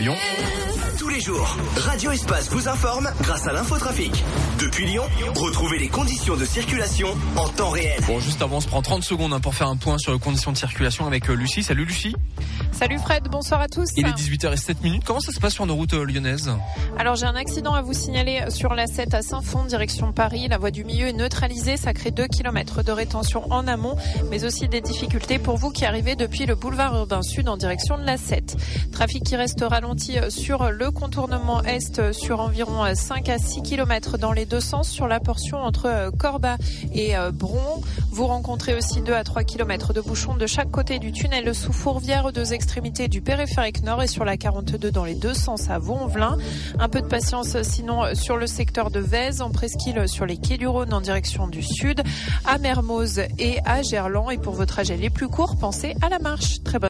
Lyon. Tous les jours, Radio Espace vous informe grâce à l'infotrafic. Depuis Lyon, retrouvez les conditions de circulation en temps réel. Bon, juste avant, on se prend 30 secondes pour faire un point sur les conditions de circulation avec Lucie. Salut Lucie. Salut Fred, bonsoir à tous. Il est 18h07. Comment ça se passe sur nos routes lyonnaises ? Alors j'ai un accident à vous signaler sur l'A7 à Saint-Fond, direction Paris. La voie du milieu est neutralisée, ça crée 2 km de rétention en amont, mais aussi des difficultés pour vous qui arrivez depuis le boulevard Urbain Sud en direction de l'A7. Trafic qui reste ralenti sur le contournement Est sur environ 5 à 6 km dans les deux sens sur la portion entre Corba et Bron. Vous rencontrez aussi 2 à 3 km de bouchons de chaque côté du tunnel sous Fourvière aux deux extrémités du périphérique nord et sur la 42 dans les deux sens à Vaux-en-Velin. Un peu de patience sinon sur le secteur de Vèze, en presqu'île sur les quais du Rhône en direction du sud, à Mermoz et à Gerland. Et pour vos trajets les plus courts, pensez à la marche. Très bonne